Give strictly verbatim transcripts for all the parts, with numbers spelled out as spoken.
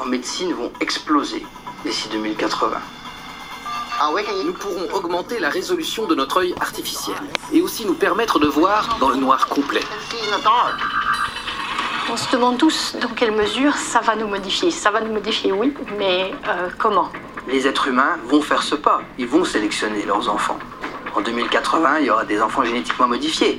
en médecine vont exploser d'ici deux mille quatre-vingts. Nous pourrons augmenter la résolution de notre œil artificiel et aussi nous permettre de voir dans le noir complet. On se demande tous dans quelle mesure ça va nous modifier. Ça va nous modifier, oui, mais euh, comment? Les êtres humains vont faire ce pas. Ils vont sélectionner leurs enfants. En deux mille quatre-vingts, il y aura des enfants génétiquement modifiés.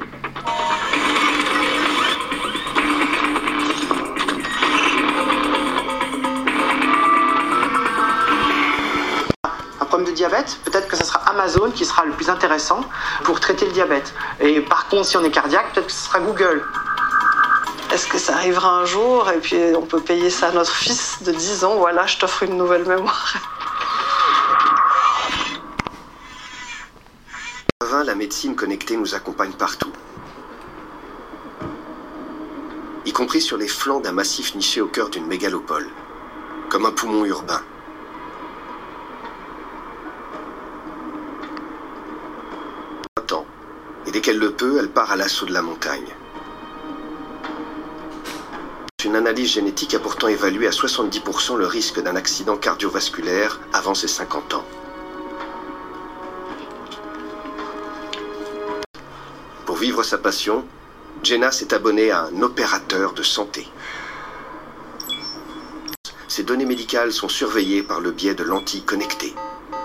De diabète, peut-être que ce sera Amazon qui sera le plus intéressant pour traiter le diabète. Et par contre, si on est cardiaque, peut-être que ce sera Google. Est-ce que ça arrivera un jour et puis on peut payer ça à notre fils de dix ans? Voilà, je t'offre une nouvelle mémoire. La médecine connectée nous accompagne partout, y compris sur les flancs d'un massif niché au cœur d'une mégalopole, comme un poumon urbain. Et dès qu'elle le peut, elle part à l'assaut de la montagne. Une analyse génétique a pourtant évalué à soixante-dix pour cent le risque d'un accident cardiovasculaire avant ses cinquante ans. Pour vivre sa passion, Jenna s'est abonnée à un opérateur de santé. Ses données médicales sont surveillées par le biais de lentilles connectées.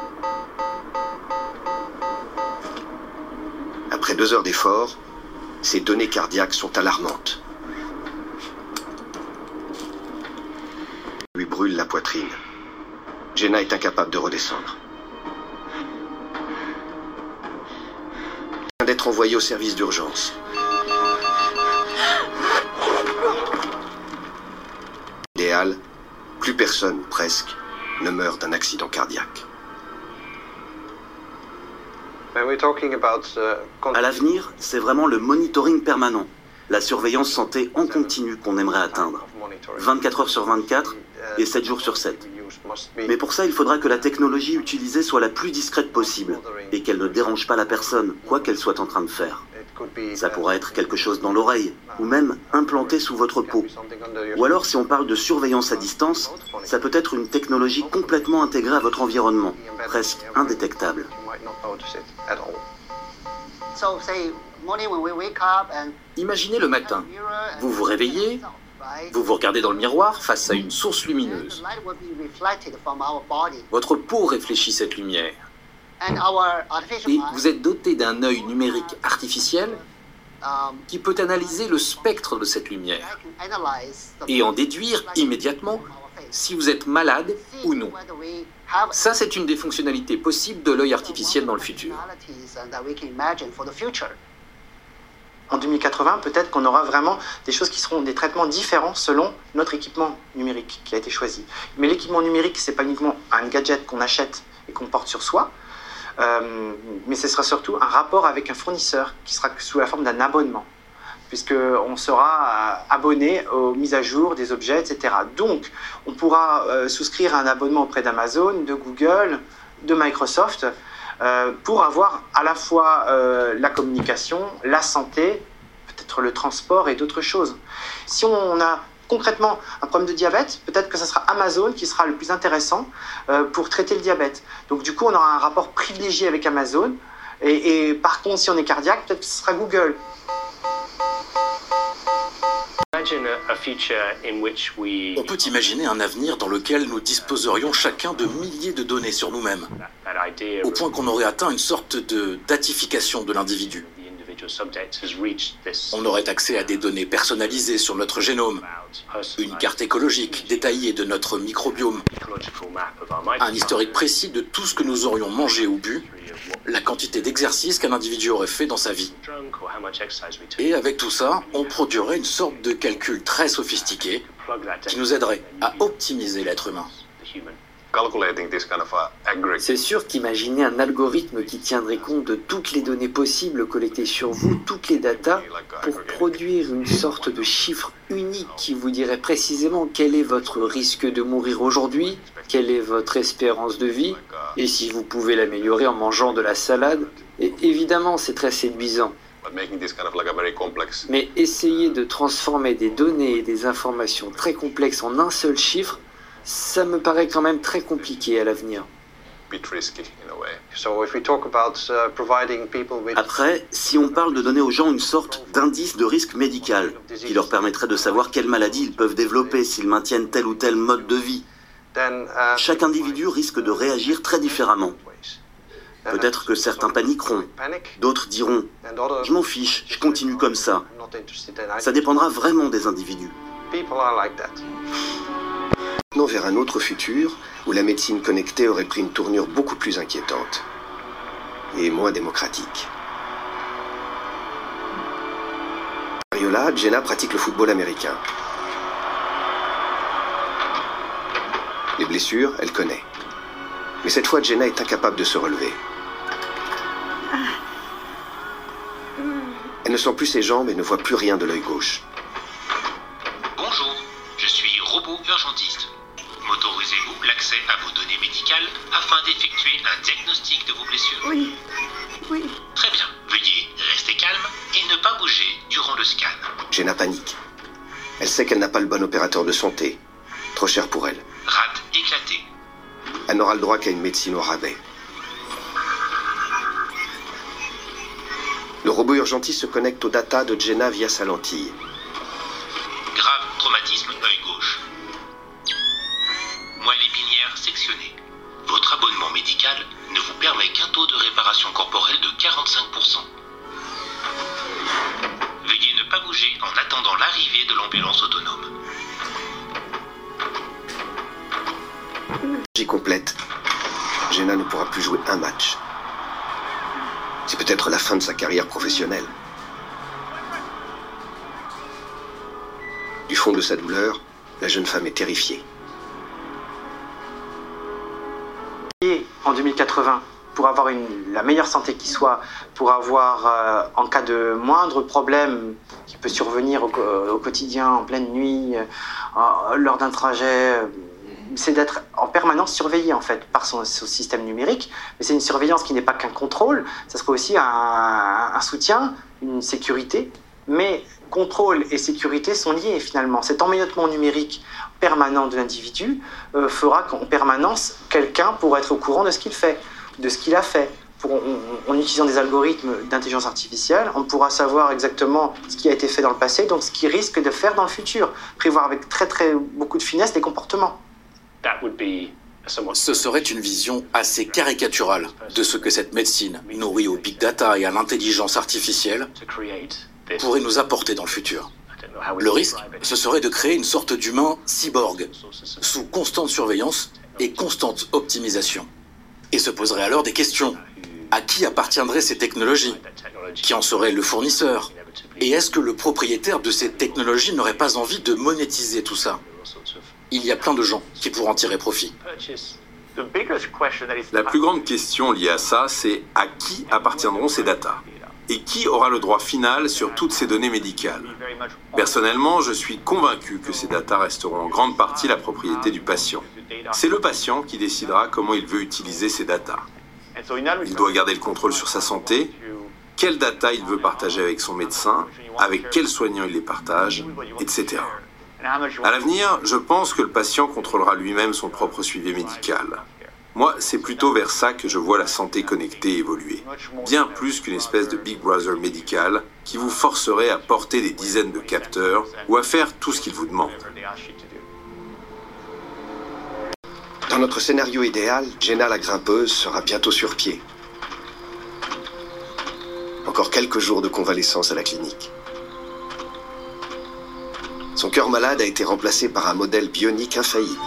Après deux heures d'effort, ses données cardiaques sont alarmantes. Lui brûle la poitrine. Jenna est incapable de redescendre. Elle vient d'être envoyée au service d'urgence. Idéal, plus personne, presque, ne meurt d'un accident cardiaque. À l'avenir, c'est vraiment le monitoring permanent, la surveillance santé en continu qu'on aimerait atteindre, vingt-quatre heures sur vingt-quatre et sept jours sur sept. Mais pour ça, il faudra que la technologie utilisée soit la plus discrète possible et qu'elle ne dérange pas la personne, quoi qu'elle soit en train de faire. Ça pourra être quelque chose dans l'oreille, ou même implanté sous votre peau. Ou alors, si on parle de surveillance à distance, ça peut être une technologie complètement intégrée à votre environnement, presque indétectable. Imaginez le matin, vous vous réveillez, vous vous regardez dans le miroir face à une source lumineuse. Votre peau réfléchit cette lumière. Et vous êtes doté d'un œil numérique artificiel qui peut analyser le spectre de cette lumière et en déduire immédiatement si vous êtes malade ou non. Ça, c'est une des fonctionnalités possibles de l'œil artificiel dans le futur. En deux mille quatre-vingts, peut-être qu'on aura vraiment des choses qui seront des traitements différents selon notre équipement numérique qui a été choisi. Mais l'équipement numérique, c'est pas uniquement un gadget qu'on achète et qu'on porte sur soi, euh, mais ce sera surtout un rapport avec un fournisseur qui sera sous la forme d'un abonnement, puisqu'on sera abonné aux mises à jour des objets, et cetera. Donc, on pourra euh, souscrire à un abonnement auprès d'Amazon, de Google, de Microsoft, euh, pour avoir à la fois euh, la communication, la santé, peut-être le transport et d'autres choses. Si on a concrètement un problème de diabète, peut-être que ce sera Amazon qui sera le plus intéressant euh, pour traiter le diabète. Donc du coup, on aura un rapport privilégié avec Amazon. Et, et par contre, si on est cardiaque, peut-être que ce sera Google. On peut imaginer un avenir dans lequel nous disposerions chacun de milliers de données sur nous-mêmes, au point qu'on aurait atteint une sorte de datification de l'individu. On aurait accès à des données personnalisées sur notre génome, une carte écologique détaillée de notre microbiome, un historique précis de tout ce que nous aurions mangé ou bu, la quantité d'exercice qu'un individu aurait fait dans sa vie. Et avec tout ça, on produirait une sorte de calcul très sophistiqué qui nous aiderait à optimiser l'être humain. C'est sûr qu'imaginer un algorithme qui tiendrait compte de toutes les données possibles collectées sur vous, toutes les datas, pour produire une sorte de chiffre unique qui vous dirait précisément quel est votre risque de mourir aujourd'hui, quelle est votre espérance de vie, et si vous pouvez l'améliorer en mangeant de la salade. Et évidemment, c'est très séduisant. Mais essayer de transformer des données et des informations très complexes en un seul chiffre, Ça me paraît quand même très compliqué à l'avenir. Après, si on parle de donner aux gens une sorte d'indice de risque médical, qui leur permettrait de savoir quelles maladies ils peuvent développer s'ils maintiennent tel ou tel mode de vie, chaque individu risque de réagir très différemment. Peut-être que certains paniqueront, d'autres diront « je m'en fiche, je continue comme ça ». Ça dépendra vraiment des individus. Maintenant vers un autre futur où la médecine connectée aurait pris une tournure beaucoup plus inquiétante et moins démocratique. Là, Jenna pratique le football américain. Les blessures, elle connaît. Mais cette fois, Jenna est incapable de se relever. Elle ne sent plus ses jambes et ne voit plus rien de l'œil gauche. Bonjour, je suis robot urgentiste. M'autorisez-vous l'accès à vos données médicales afin d'effectuer un diagnostic de vos blessures? Oui, oui. Très bien. Veuillez rester calme et ne pas bouger durant le scan. Jenna panique. Elle sait qu'elle n'a pas le bon opérateur de santé. Trop cher pour elle. Rate éclatée. Elle n'aura le droit qu'à une médecine au rabais. Le robot urgentiste se connecte aux data de Jenna via sa lentille. Grave traumatisme œil gauche. Moelle épinière sectionnée. Votre abonnement médical ne vous permet qu'un taux de réparation corporelle de quarante-cinq pour cent. Veuillez ne pas bouger en attendant l'arrivée de l'ambulance autonome. Complète. Jenna ne pourra plus jouer un match. C'est peut-être la fin de sa carrière professionnelle. Du fond de sa douleur, la jeune femme est terrifiée. Et en deux mille quatre-vingts, pour avoir une, la meilleure santé qui soit, pour avoir, euh, en cas de moindre problème qui peut survenir au, au quotidien, en pleine nuit, euh, lors d'un trajet, euh, c'est d'être en permanence surveillé en fait par son, son système numérique, mais c'est une surveillance qui n'est pas qu'un contrôle, ça serait aussi un, un soutien, une sécurité, mais contrôle et sécurité sont liés finalement. Cet emmaillotement numérique permanent de l'individu euh, fera qu'en permanence, quelqu'un pourra être au courant de ce qu'il fait, de ce qu'il a fait. Pour, on, en utilisant des algorithmes d'intelligence artificielle, on pourra savoir exactement ce qui a été fait dans le passé, donc ce qu'il risque de faire dans le futur, prévoir avec très très beaucoup de finesse les comportements. Ce serait une vision assez caricaturale de ce que cette médecine, nourrie au big data et à l'intelligence artificielle, pourrait nous apporter dans le futur. Le risque, ce serait de créer une sorte d'humain cyborg, sous constante surveillance et constante optimisation. Et se poserait alors des questions. À qui appartiendraient ces technologies? Qui en serait le fournisseur? Et est-ce que le propriétaire de ces technologies n'aurait pas envie de monétiser tout ça? Il y a plein de gens qui pourront en tirer profit. La plus grande question liée à ça, c'est à qui appartiendront ces datas? Et qui aura le droit final sur toutes ces données médicales? Personnellement, je suis convaincu que ces datas resteront en grande partie la propriété du patient. C'est le patient qui décidera comment il veut utiliser ces datas. Il doit garder le contrôle sur sa santé, quelles datas il veut partager avec son médecin, avec quels soignants il les partage, et cetera. À l'avenir, je pense que le patient contrôlera lui-même son propre suivi médical. Moi, c'est plutôt vers ça que je vois la santé connectée évoluer. Bien plus qu'une espèce de Big Brother médical qui vous forcerait à porter des dizaines de capteurs ou à faire tout ce qu'il vous demande. Dans notre scénario idéal, Jenna la grimpeuse sera bientôt sur pied. Encore quelques jours de convalescence à la clinique. Son cœur malade a été remplacé par un modèle bionique infaillible.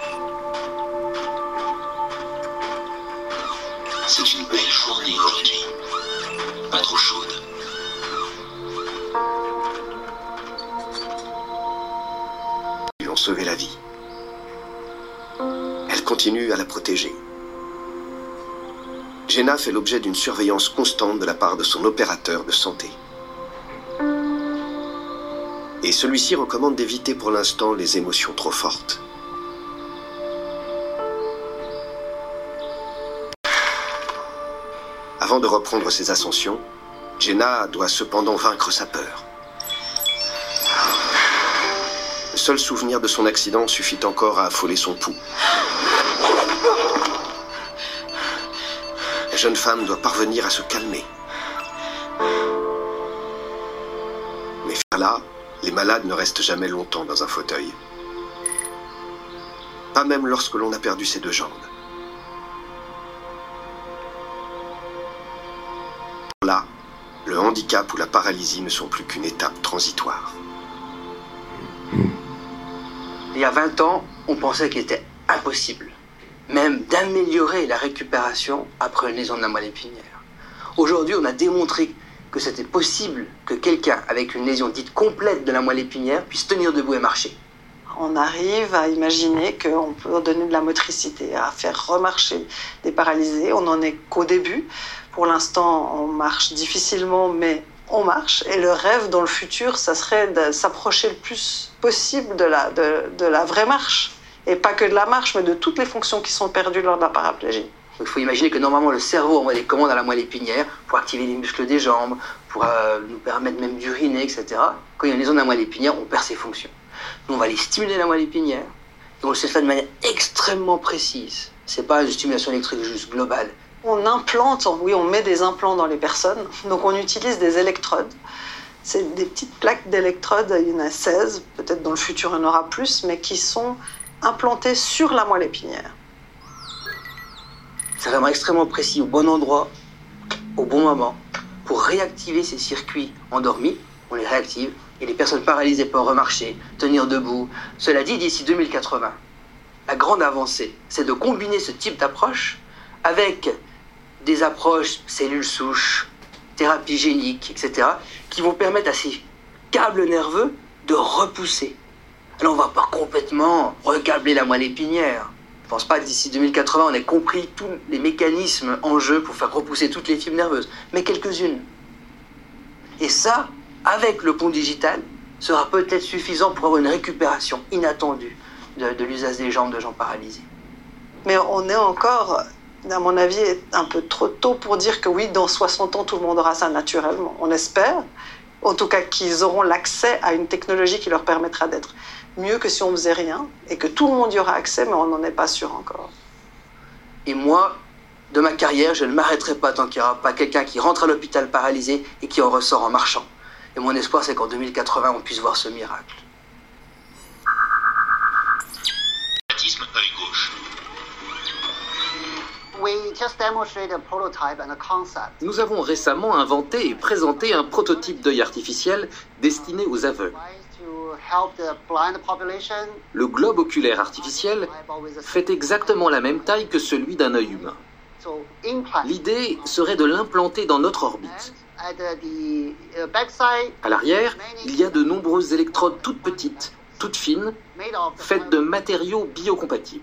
C'est une belle journée aujourd'hui. Pas trop chaude. Ils lui ont sauvé la vie. Elle continue à la protéger. Jenna fait l'objet d'une surveillance constante de la part de son opérateur de santé. Et celui-ci recommande d'éviter pour l'instant les émotions trop fortes. Avant de reprendre ses ascensions, Jenna doit cependant vaincre sa peur. Le seul souvenir de son accident suffit encore à affoler son pouls. La jeune femme doit parvenir à se calmer. Mais faire là, les malades ne restent jamais longtemps dans un fauteuil. Pas même lorsque l'on a perdu ses deux jambes. Là, le handicap ou la paralysie ne sont plus qu'une étape transitoire. Il y a vingt ans, on pensait qu'il était impossible, même d'améliorer la récupération après une lésion de la moelle épinière. Aujourd'hui, on a démontré que c'était possible que quelqu'un avec une lésion dite complète de la moelle épinière puisse tenir debout et marcher. On arrive à imaginer qu'on peut donner de la motricité, à faire remarcher des paralysés. On n'en est qu'au début. Pour l'instant, on marche difficilement, mais on marche. Et le rêve dans le futur, ça serait de s'approcher le plus possible de la, de, de la vraie marche. Et pas que de la marche, mais de toutes les fonctions qui sont perdues lors de la paraplégie. Il faut imaginer que normalement le cerveau envoie des commandes à la moelle épinière pour activer les muscles des jambes, pour euh, nous permettre même d'uriner, et cetera. Quand il y a une lésion de la moelle épinière, on perd ses fonctions. Nous, on va aller stimuler la moelle épinière, et on le sait ça de manière extrêmement précise. C'est pas une stimulation électrique juste globale. On implante, oui, on met des implants dans les personnes, donc on utilise des électrodes. C'est des petites plaques d'électrodes, il y en a seize, peut-être dans le futur il y en aura plus, mais qui sont implantées sur la moelle épinière. C'est vraiment extrêmement précis, au bon endroit, au bon moment, pour réactiver ces circuits endormis. On les réactive et les personnes paralysées peuvent remarcher, tenir debout. Cela dit, d'ici deux mille quatre-vingts, la grande avancée, c'est de combiner ce type d'approche avec des approches cellules souches, thérapie génique, et cetera, qui vont permettre à ces câbles nerveux de repousser. Alors on ne va pas complètement recâbler la moelle épinière. Je ne pense pas que d'ici deux mille quatre-vingts, on ait compris tous les mécanismes en jeu pour faire repousser toutes les fibres nerveuses, mais quelques-unes. Et ça, avec le pont digital, sera peut-être suffisant pour avoir une récupération inattendue de, de l'usage des jambes de gens paralysés. Mais on est encore, à mon avis, un peu trop tôt pour dire que oui, dans soixante ans, tout le monde aura ça naturellement. On espère, en tout cas, qu'ils auront l'accès à une technologie qui leur permettra d'être mieux que si on ne faisait rien, et que tout le monde y aura accès, mais on n'en est pas sûr encore. Et moi, de ma carrière, je ne m'arrêterai pas tant qu'il n'y aura pas quelqu'un qui rentre à l'hôpital paralysé et qui en ressort en marchant. Et mon espoir, c'est qu'en deux mille quatre-vingts, on puisse voir ce miracle. Traumatisme œil gauche. Nous avons récemment inventé et présenté un prototype d'œil artificiel destiné aux aveugles. Le globe oculaire artificiel fait exactement la même taille que celui d'un œil humain. L'idée serait de l'implanter dans notre orbite. À l'arrière, il y a de nombreuses électrodes toutes petites, toutes fines, faites de matériaux biocompatibles.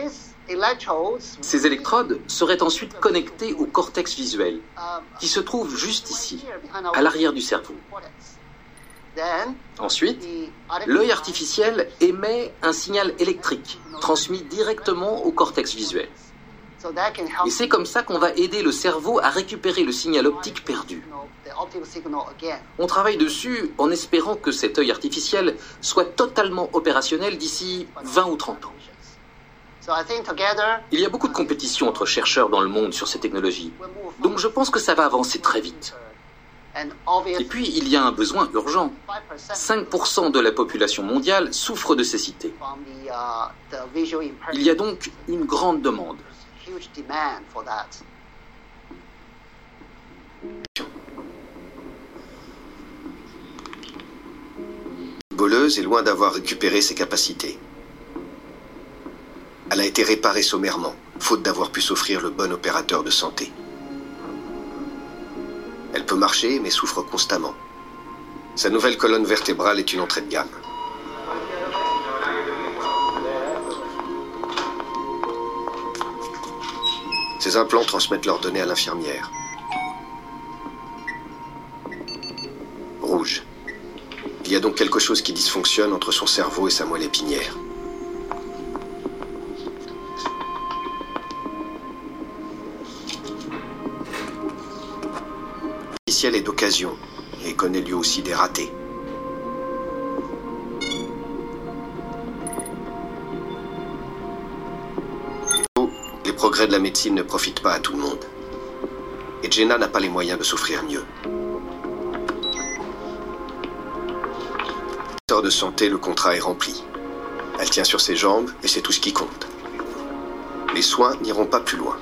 Ces électrodes seraient ensuite connectées au cortex visuel, qui se trouve juste ici, à l'arrière du cerveau. Ensuite, l'œil artificiel émet un signal électrique, transmis directement au cortex visuel. Et c'est comme ça qu'on va aider le cerveau à récupérer le signal optique perdu. On travaille dessus en espérant que cet œil artificiel soit totalement opérationnel d'ici vingt ou trente ans. Il y a beaucoup de compétition entre chercheurs dans le monde sur ces technologies, donc je pense que ça va avancer très vite. Et puis, il y a un besoin urgent. cinq pour cent de la population mondiale souffre de cécité. Il y a donc une grande demande. La voleuse est loin d'avoir récupéré ses capacités. Elle a été réparée sommairement, faute d'avoir pu s'offrir le bon opérateur de santé. Elle peut marcher, mais souffre constamment. Sa nouvelle colonne vertébrale est une entrée de gamme. Ces implants transmettent leurs données à l'infirmière. Rouge. Il y a donc quelque chose qui dysfonctionne entre son cerveau et sa moelle épinière. L'artificiel est d'occasion et connaît lui aussi des ratés. progrès de la médecine ne profite pas à tout le monde. Et Jenna n'a pas les moyens de s'offrir mieux. Secteur de santé, le contrat est rempli. Elle tient sur ses jambes et c'est tout ce qui compte. Les soins n'iront pas plus loin.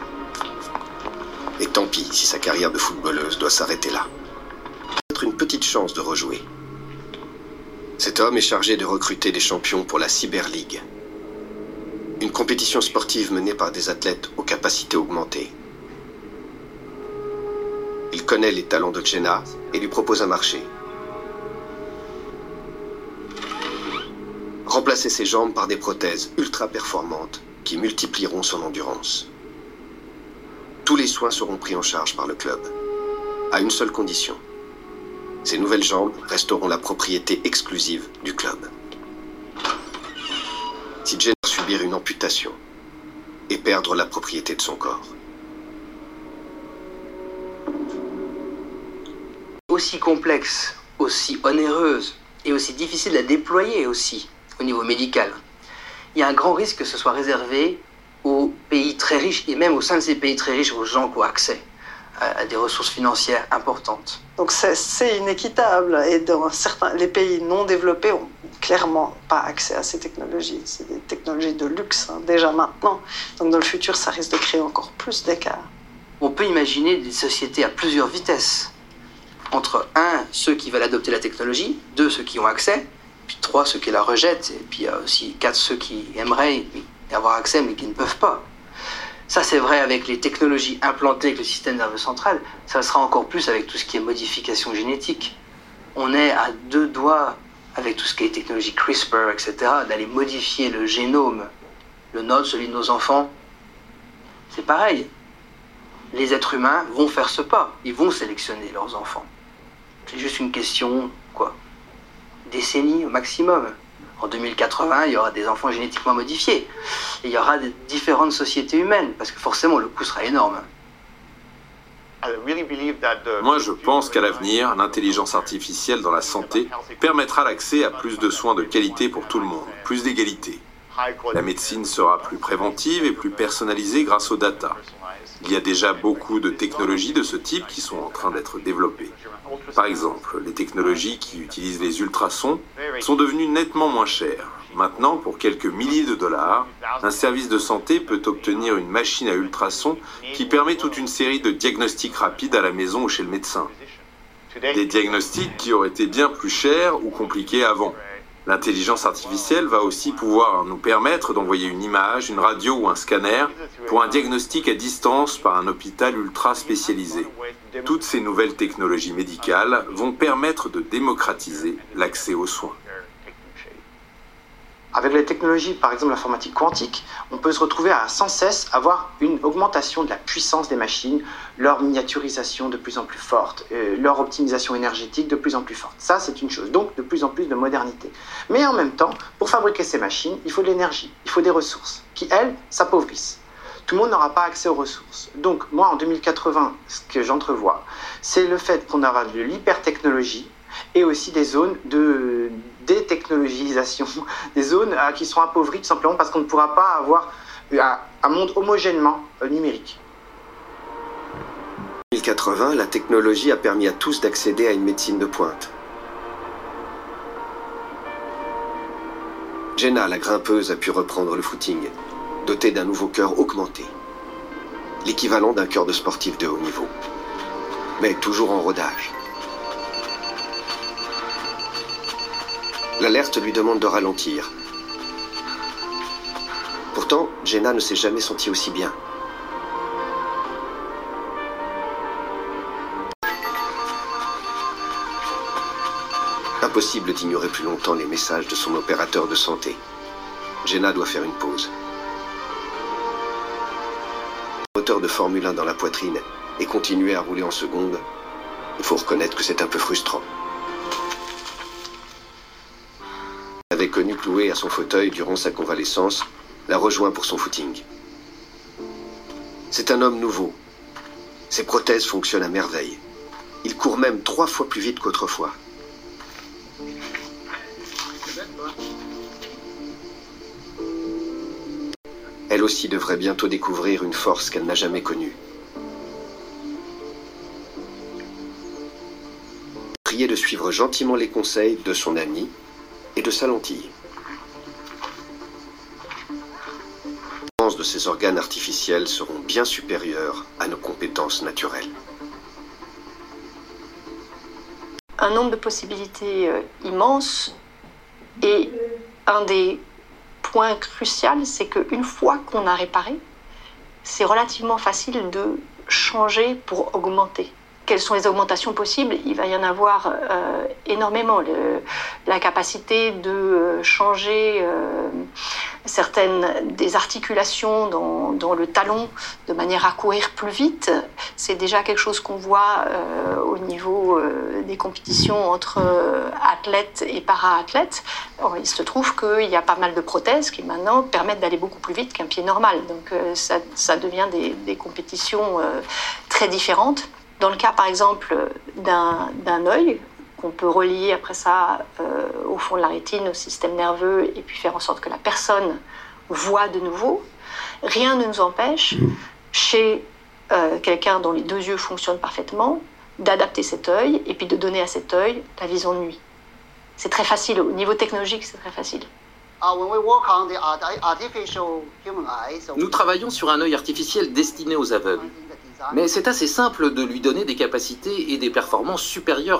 Et tant pis si sa carrière de footballeuse doit s'arrêter là. Peut-être une petite chance de rejouer. Cet homme est chargé de recruter des champions pour la Cyber League. Une compétition sportive menée par des athlètes aux capacités augmentées. Il connaît les talents de Jenna et lui propose un marché. Remplacer ses jambes par des prothèses ultra performantes qui multiplieront son endurance. Tous les soins seront pris en charge par le club, à une seule condition. Ces nouvelles jambes resteront la propriété exclusive du club. Si Jenna doit subir une amputation et perdre la propriété de son corps. Aussi complexe, aussi onéreuse et aussi difficile à déployer aussi au niveau médical, il y a un grand risque que ce soit réservé aux pays très riches et même au sein de ces pays très riches aux gens qui ont accès à des ressources financières importantes. Donc c'est inéquitable et dans certains, les pays non développés ont clairement pas accès à ces technologies. C'est des technologies de luxe hein, déjà maintenant. Donc dans le futur, ça risque de créer encore plus d'écart. On peut imaginer des sociétés à plusieurs vitesses. Entre un, ceux qui veulent adopter la technologie, deux, ceux qui ont accès, puis trois, ceux qui la rejettent, et puis euh, aussi quatre, ceux qui aimeraient y avoir accès mais qui ne peuvent pas. Ça, c'est vrai avec les technologies implantées avec le système nerveux central. Ça sera encore plus avec tout ce qui est modification génétique. On est à deux doigts, avec tout ce qui est technologie CRISPR, et cetera, d'aller modifier le génome, le nôtre, celui de nos enfants. C'est pareil. Les êtres humains vont faire ce pas. Ils vont sélectionner leurs enfants. C'est juste une question, quoi, décennies au maximum. En deux mille quatre-vingts, il y aura des enfants génétiquement modifiés. Et il y aura des différentes sociétés humaines, parce que forcément, le coût sera énorme. Moi, je pense qu'à l'avenir, l'intelligence artificielle dans la santé permettra l'accès à plus de soins de qualité pour tout le monde, plus d'égalité. La médecine sera plus préventive et plus personnalisée grâce aux data. Il y a déjà beaucoup de technologies de ce type qui sont en train d'être développées. Par exemple, les technologies qui utilisent les ultrasons sont devenues nettement moins chères. Maintenant, pour quelques milliers de dollars, un service de santé peut obtenir une machine à ultrasons qui permet toute une série de diagnostics rapides à la maison ou chez le médecin. Des diagnostics qui auraient été bien plus chers ou compliqués avant. L'intelligence artificielle va aussi pouvoir nous permettre d'envoyer une image, une radio ou un scanner pour un diagnostic à distance par un hôpital ultra spécialisé. Toutes ces nouvelles technologies médicales vont permettre de démocratiser l'accès aux soins. Avec les technologies, par exemple l'informatique quantique, on peut se retrouver à sans cesse avoir une augmentation de la puissance des machines, leur miniaturisation de plus en plus forte, euh, leur optimisation énergétique de plus en plus forte. Ça, c'est une chose. Donc, de plus en plus de modernité. Mais en même temps, pour fabriquer ces machines, il faut de l'énergie, il faut des ressources, qui, elles, s'appauvrissent. Tout le monde n'aura pas accès aux ressources. Donc, moi, en deux mille quatre-vingts, ce que j'entrevois, c'est le fait qu'on aura de l'hypertechnologie et aussi des zones de détechnologisation, des zones euh, qui seront appauvries tout simplement parce qu'on ne pourra pas avoir un, un monde homogènement euh, numérique. En deux mille quatre-vingts, la technologie a permis à tous d'accéder à une médecine de pointe. Jenna, la grimpeuse, a pu reprendre le footing, dotée d'un nouveau cœur augmenté. L'équivalent d'un cœur de sportif de haut niveau. Mais toujours en rodage. L'alerte lui demande de ralentir. Pourtant, Jenna ne s'est jamais sentie aussi bien. Impossible d'ignorer plus longtemps les messages de son opérateur de santé. Jenna doit faire une pause. Moteur de Formule un dans la poitrine et continuer à rouler en seconde, il faut reconnaître que c'est un peu frustrant. Avait connu cloué à son fauteuil durant sa convalescence, l'a rejoint pour son footing. C'est un homme nouveau. Ses prothèses fonctionnent à merveille. Il court même trois fois plus vite qu'autrefois. Elle Elle aussi devrait bientôt découvrir une force qu'elle n'a jamais connue. Priez de suivre gentiment les conseils de son ami et de sa lentille. Les compétences de ces organes artificiels seront bien supérieures à nos compétences naturelles. Un nombre de possibilités euh, immense, et un des points cruciaux, c'est qu'une fois qu'on a réparé, c'est relativement facile de changer pour augmenter. Quelles sont les augmentations possibles? Il va y en avoir euh, énormément. Le, la capacité de changer euh, certaines des articulations dans, dans le talon de manière à courir plus vite, c'est déjà quelque chose qu'on voit euh, au niveau euh, des compétitions entre euh, athlètes et para-athlètes. Alors, il se trouve qu'il y a pas mal de prothèses qui maintenant permettent d'aller beaucoup plus vite qu'un pied normal. Donc euh, ça, ça devient des, des compétitions euh, très différentes. Dans le cas, par exemple, d'un, d'un œil, qu'on peut relier après ça euh, au fond de la rétine, au système nerveux, et puis faire en sorte que la personne voit de nouveau, rien ne nous empêche, chez euh, quelqu'un dont les deux yeux fonctionnent parfaitement, d'adapter cet œil, et puis de donner à cet œil la vision de nuit. C'est très facile, au niveau technologique, c'est très facile. Nous travaillons sur un œil artificiel destiné aux aveugles. Mais c'est assez simple de lui donner des capacités et des performances supérieures